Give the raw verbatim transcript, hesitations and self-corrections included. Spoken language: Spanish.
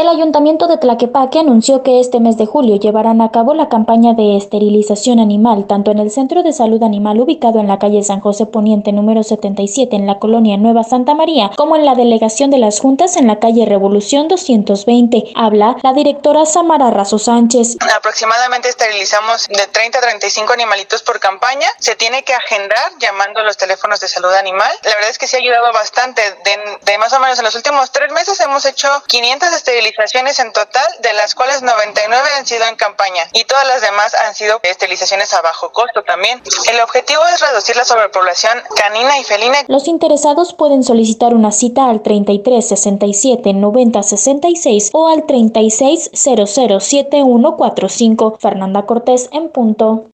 El Ayuntamiento de Tlaquepaque anunció que este mes de julio llevarán a cabo la campaña de esterilización animal, tanto en el Centro de Salud Animal ubicado en la calle San José Poniente número setenta y siete en la colonia Nueva Santa María, como en la delegación de las Juntas en la calle Revolución doscientos veinte. Habla la directora Samara Razo Sánchez. Aproximadamente esterilizamos de treinta a treinta y cinco animalitos por campaña. Se tiene que agendar llamando a los teléfonos de salud animal. La verdad es que sí ha ayudado bastante. De, de más o menos en los últimos tres meses hemos hecho quinientas esterilizaciones en total, de las cuales noventa y nueve han sido en campaña y todas las demás han sido esterilizaciones a bajo costo también. El objetivo es reducir la sobrepoblación canina y felina. Los interesados pueden solicitar una cita al treinta y tres sesenta y siete noventa sesenta y seis o al treinta y seis cero cero siete uno cuatro cinco. Fernanda Cortés en punto.